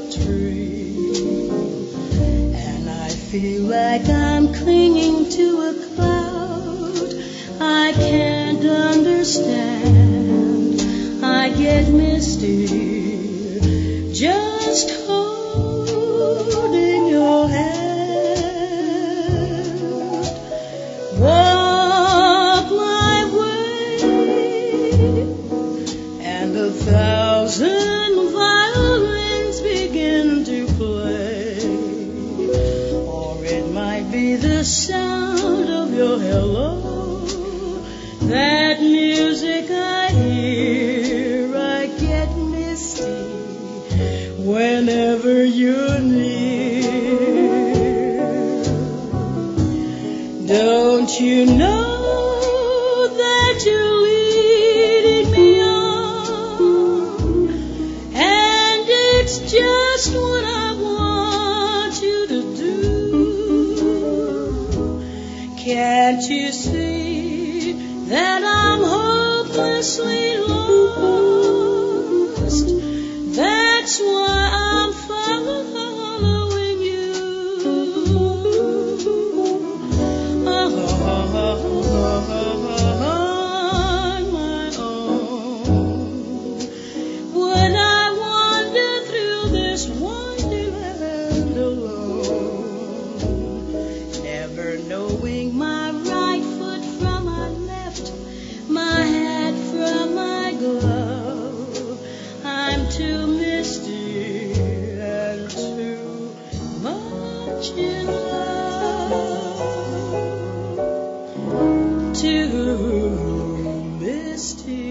tree, and I feel like I'm clinging to a cloud. I can't understand. I get misty just holding your hand. Walk my way, and 1,000 violins begin to play, or it might be the sound of your hello. That music I hear, I get misty whenever you're near. Don't you know that you're leading me on, and it's just what I want you to do. Can't you see that I'm hopelessly lost? That's why I'm following you. On my own. When I wander through this winding land alone, never knowing my right foot from my left, my hat from my glove. I'm too misty and too much in love, too misty.